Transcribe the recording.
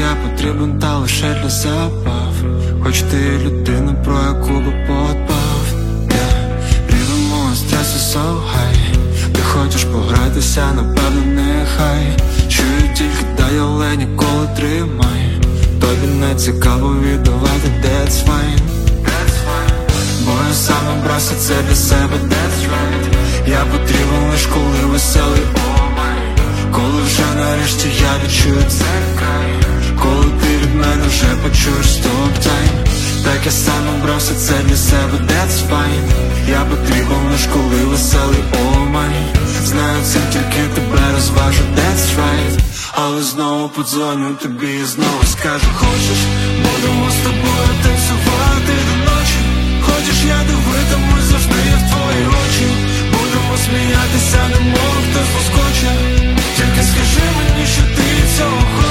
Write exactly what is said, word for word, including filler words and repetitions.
я потрібен та лише для забав. Хоч ти людина, про яку би подбав, yeah. Рівень мого стресу so high. Ти хочеш погратися, напевно, нехай. Чую тільки дай, але ніколи тримай. Тобі не цікаво віддавати, that's fine. Бо я сам обрався це для себе, that's right. Я потрібен лиш коли веселий, oh my. Коли вже нарешті я відчую цей край. Коли ти від мене вже почуєш stop time. Так я сам обрався це для себе, that's fine. Я потрібен лиш коли веселий, oh my. Знаю, цим тільки тебе розважу, that's right. Але знову подзвоню тобі і знову скажу: хочеш, будемо з тобою танцювати до ночі. Хочеш, я дивитимусь завжди в твої очі. Будемо сміятися, немов хтось поскоче. Тільки скажи мені, що ти цього хочеш.